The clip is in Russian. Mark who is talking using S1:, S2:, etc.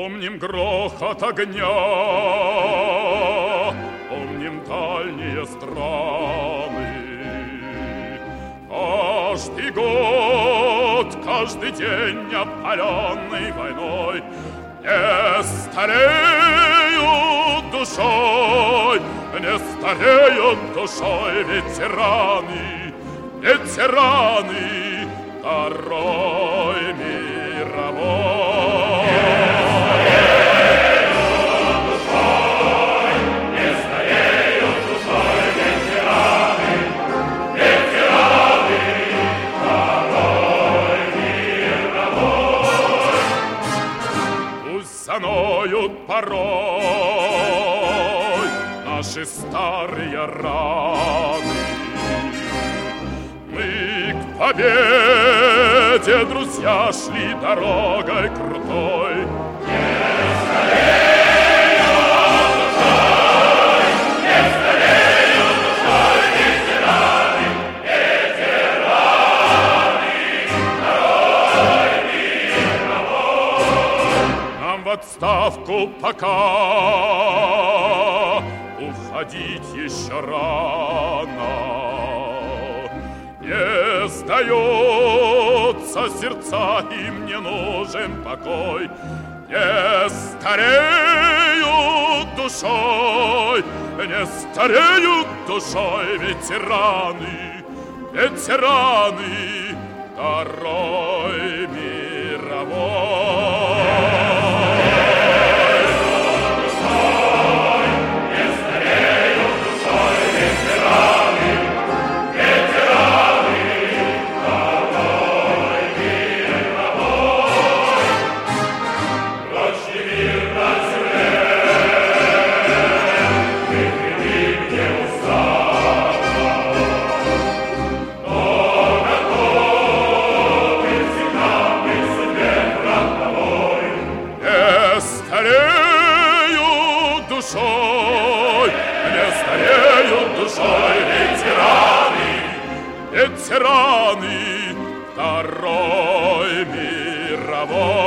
S1: Помним грохот огня, помним дальние страны. Каждый год, каждый день, опаленный войной, не стареют душой, не стареют душой ветераны, ветераны Второй мировой. Заноют порой наши старые раны. Мы к победе, друзья, шли дорогой крутой. Не стареют душой, не стареют душой ветераны, ветераны Второй мировой. Нам в отставку пока уходить еще рано. Не сдается сердца, им не нужен покой. Не стареют душой, не стареют душой ветераны, ветераны Второй мировой. Ветераны Второй мировой.